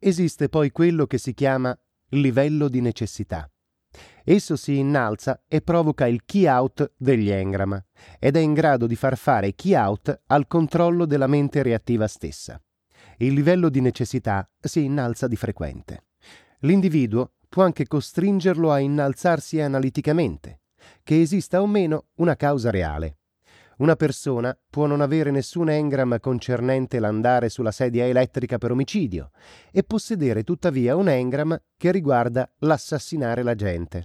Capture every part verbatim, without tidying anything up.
Esiste poi quello che si chiama livello di necessità. Esso si innalza e provoca il key out degli engrama ed è in grado di far fare key out al controllo della mente reattiva stessa. Il livello di necessità si innalza di frequente. L'individuo può anche costringerlo a innalzarsi analiticamente, che esista o meno una causa reale. Una persona può non avere nessun engram concernente l'andare sulla sedia elettrica per omicidio e possedere tuttavia un engram che riguarda l'assassinare la gente.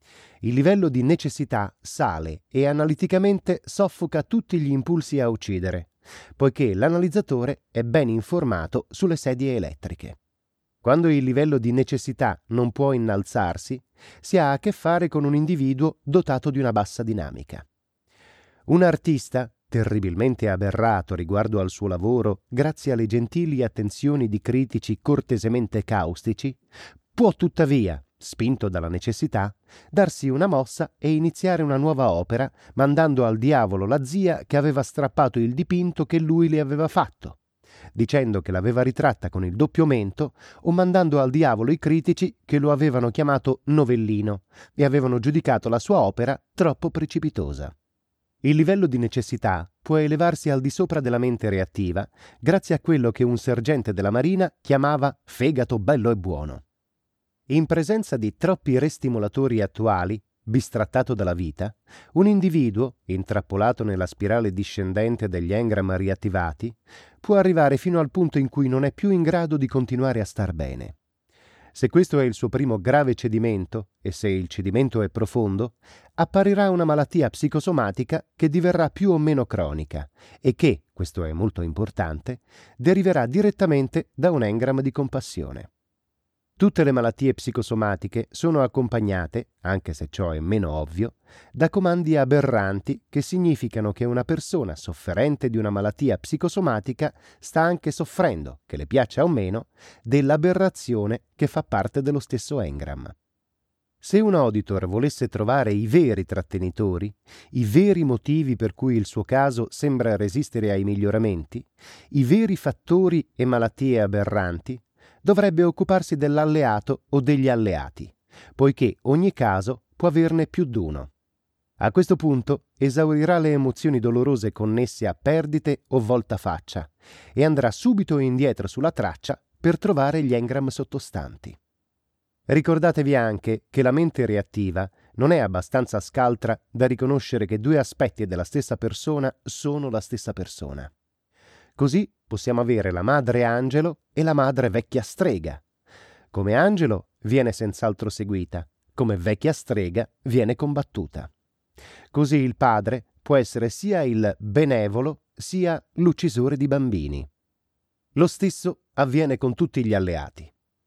Il livello di necessità sale e analiticamente soffoca tutti gli impulsi a uccidere, poiché l'analizzatore è ben informato sulle sedie elettriche. Quando il livello di necessità non può innalzarsi, si ha a che fare con un individuo dotato di una bassa dinamica. Un artista, terribilmente aberrato riguardo al suo lavoro, grazie alle gentili attenzioni di critici cortesemente caustici, può tuttavia, spinto dalla necessità, darsi una mossa e iniziare una nuova opera, mandando al diavolo la zia che aveva strappato il dipinto che lui le aveva fatto, dicendo che l'aveva ritratta con il doppio mento, o mandando al diavolo i critici che lo avevano chiamato novellino e avevano giudicato la sua opera troppo precipitosa. Il livello di necessità può elevarsi al di sopra della mente reattiva grazie a quello che un sergente della Marina chiamava fegato bello e buono. In presenza di troppi restimolatori attuali, bistrattato dalla vita, un individuo, intrappolato nella spirale discendente degli engram riattivati, può arrivare fino al punto in cui non è più in grado di continuare a star bene. Se questo è il suo primo grave cedimento, e se il cedimento è profondo, apparirà una malattia psicosomatica che diverrà più o meno cronica e che, questo è molto importante, deriverà direttamente da un engram di compassione. Tutte le malattie psicosomatiche sono accompagnate, anche se ciò è meno ovvio, da comandi aberranti che significano che una persona sofferente di una malattia psicosomatica sta anche soffrendo, che le piaccia o meno, dell'aberrazione che fa parte dello stesso engram. Se un auditor volesse trovare i veri trattenitori, i veri motivi per cui il suo caso sembra resistere ai miglioramenti, i veri fattori e malattie aberranti, dovrebbe occuparsi dell'alleato o degli alleati, poiché ogni caso può averne più d'uno. A questo punto esaurirà le emozioni dolorose connesse a perdite o voltafaccia e andrà subito indietro sulla traccia per trovare gli engram sottostanti. Ricordatevi anche che la mente reattiva non è abbastanza scaltra da riconoscere che due aspetti della stessa persona sono la stessa persona. Così possiamo avere la madre angelo e la madre vecchia strega. Come angelo viene senz'altro seguita, come vecchia strega viene combattuta. Così il padre può essere sia il benevolo sia l'uccisore di bambini. Lo stesso avviene con tutti gli alleati.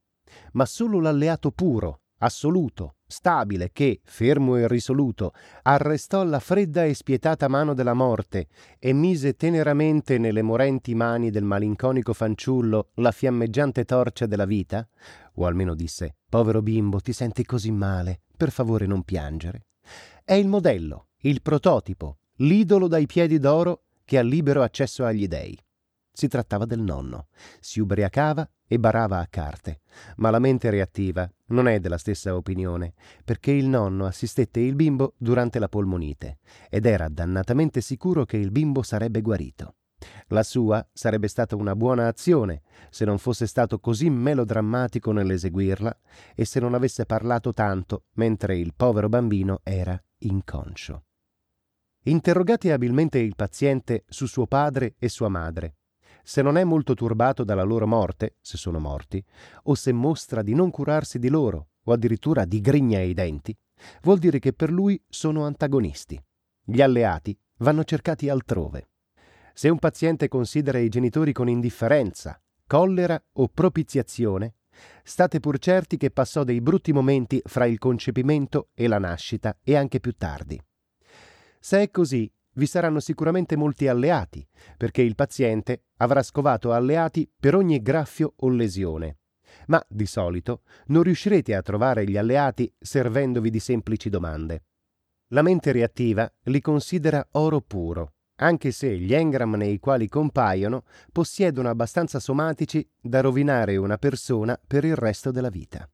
Ma solo l'alleato puro, assoluto, stabile, che, fermo e risoluto, arrestò la fredda e spietata mano della morte e mise teneramente nelle morenti mani del malinconico fanciullo la fiammeggiante torcia della vita, o almeno disse: «Povero bimbo, ti senti così male, per favore non piangere», è il modello, il prototipo, l'idolo dai piedi d'oro che ha libero accesso agli dei. Si trattava del nonno. Si ubriacava e barava a carte, ma la mente reattiva non è della stessa opinione, perché il nonno assistette il bimbo durante la polmonite ed era dannatamente sicuro che il bimbo sarebbe guarito. La sua sarebbe stata una buona azione se non fosse stato così melodrammatico nell'eseguirla e se non avesse parlato tanto mentre il povero bambino era inconscio. Interrogate abilmente il paziente su suo padre e sua madre. Se non è molto turbato dalla loro morte, se sono morti, o se mostra di non curarsi di loro, o addirittura digrigna i denti, vuol dire che per lui sono antagonisti. Gli alleati vanno cercati altrove. Se un paziente considera i genitori con indifferenza, collera o propiziazione, state pur certi che passò dei brutti momenti fra il concepimento e la nascita e anche più tardi. Se è così, vi saranno sicuramente molti alleati, perché il paziente avrà scovato alleati per ogni graffio o lesione. Ma, di solito, non riuscirete a trovare gli alleati servendovi di semplici domande. La mente reattiva li considera oro puro, anche se gli engram nei quali compaiono possiedono abbastanza somatici da rovinare una persona per il resto della vita.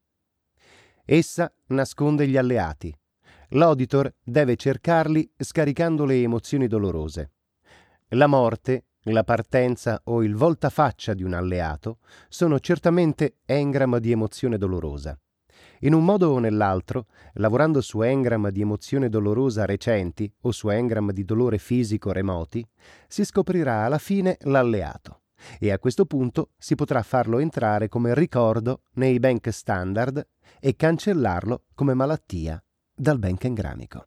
Essa nasconde gli alleati. L'auditor deve cercarli scaricando le emozioni dolorose. La morte, la partenza o il voltafaccia di un alleato sono certamente engram di emozione dolorosa. In un modo o nell'altro, lavorando su engram di emozione dolorosa recenti o su engram di dolore fisico remoti, si scoprirà alla fine l'alleato e a questo punto si potrà farlo entrare come ricordo nei bank standard e cancellarlo come malattia dal bank engramico.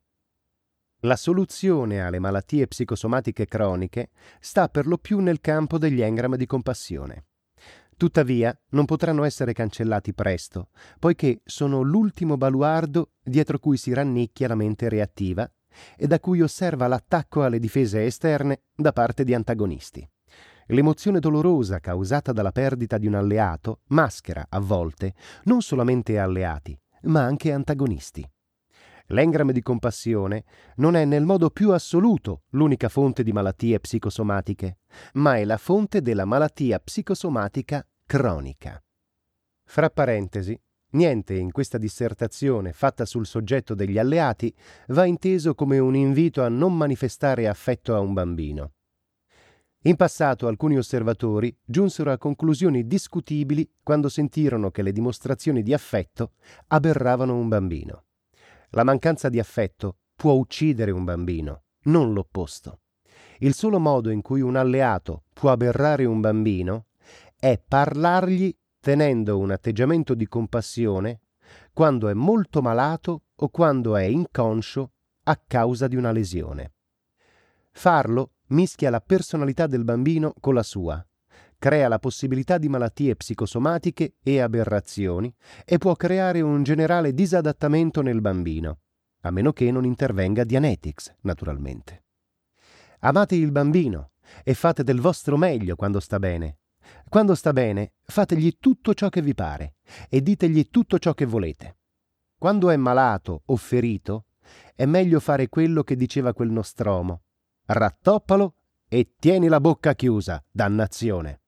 La soluzione alle malattie psicosomatiche croniche sta per lo più nel campo degli engram di compassione. Tuttavia, non potranno essere cancellati presto, poiché sono l'ultimo baluardo dietro cui si rannicchia la mente reattiva e da cui osserva l'attacco alle difese esterne da parte di antagonisti. L'emozione dolorosa causata dalla perdita di un alleato maschera, a volte, non solamente alleati, ma anche antagonisti. L'engram di compassione non è nel modo più assoluto l'unica fonte di malattie psicosomatiche, ma è la fonte della malattia psicosomatica cronica. Fra parentesi, niente in questa dissertazione fatta sul soggetto degli alleati va inteso come un invito a non manifestare affetto a un bambino. In passato alcuni osservatori giunsero a conclusioni discutibili quando sentirono che le dimostrazioni di affetto aberravano un bambino. La mancanza di affetto può uccidere un bambino, non l'opposto. Il solo modo in cui un alleato può aberrare un bambino è parlargli tenendo un atteggiamento di compassione quando è molto malato o quando è inconscio a causa di una lesione. Farlo mischia la personalità del bambino con la sua, crea la possibilità di malattie psicosomatiche e aberrazioni e può creare un generale disadattamento nel bambino, a meno che non intervenga Dianetics, naturalmente. Amate il bambino e fate del vostro meglio quando sta bene. Quando sta bene, fategli tutto ciò che vi pare e ditegli tutto ciò che volete. Quando è malato o ferito, è meglio fare quello che diceva quel Nostromo: rattoppalo e tieni la bocca chiusa, dannazione.